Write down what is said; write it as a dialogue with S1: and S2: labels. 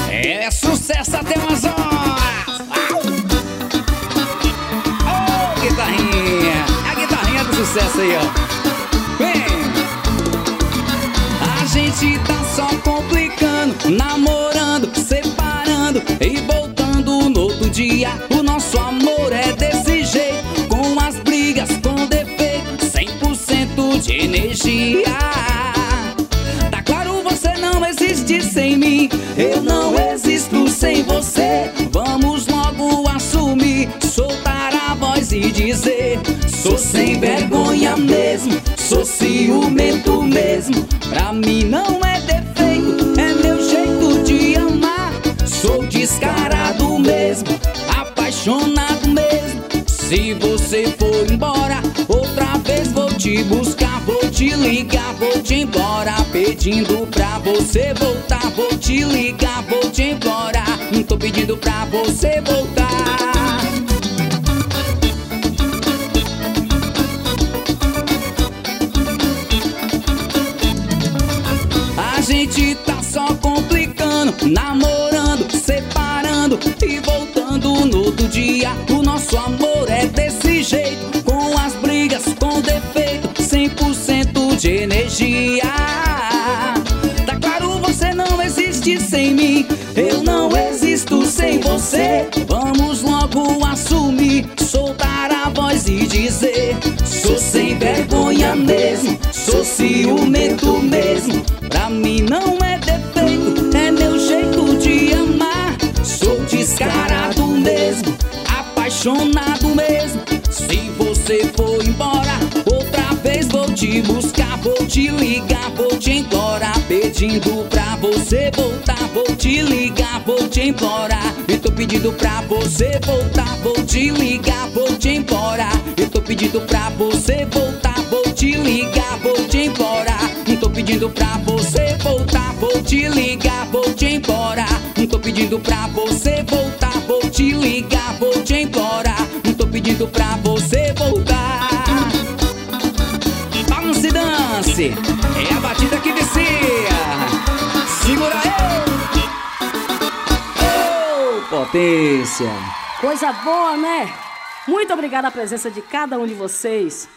S1: É sucesso até umas horas. Oh, guitarrinha. A guitarrinha do sucesso aí, ó. Vem. A gente tá só complicando, namorando, separando e voltando no outro dia. O nosso amor é desse jeito, com as brigas, com defeito, 100% de energia. Tá claro, você não existe sem mim, eu não existo sem você. Vamos logo assumir, soltar a voz e dizer: sou sem vergonha mesmo, sou ciumento mesmo. Pra mim não é defeito, é meu jeito de amar. Sou descarado mesmo, apaixonado mesmo. Se você for embora, outra vez vou te buscar, vou te ligar, vou te embora, pedindo pra você voltar. Vou te ligar, vou te embora, tô pedindo pra você voltar. A gente tá só complicando, namorando, separando e voltando no outro dia. O nosso amor é desse jeito, com as brigas, com defeito, 100% de energia. Tá claro, você não existe sem mim, eu não existo sem você. Vamos logo assumir, soltar a voz e dizer: sou sem vergonha mesmo, sou ciumento mesmo. Pra mim não é defeito, é meu jeito de amar. Sou descarado mesmo, apaixonado mesmo. Se você for embora, outra vez vou te buscar, vou te ligar, vou te implorar, pedindo pra você voltar. Vou te ligar, vou te implorar, e tô pedindo pra você voltar. Vou te ligar, vou te implorar, e tô pedindo pra você voltar. Vou te ligar, vou te implorar, e tô pedindo pra você voltar. Vou te ligar, vou te implorar, e tô pedindo pra você voltar. Vou te ligar, vou te implorar, e tô pedindo pra você voltar. Balance e dance, é a batida que vicia. Segura aí! Oh, potência!
S2: Coisa boa, né? Muito obrigada a presença de cada um de vocês.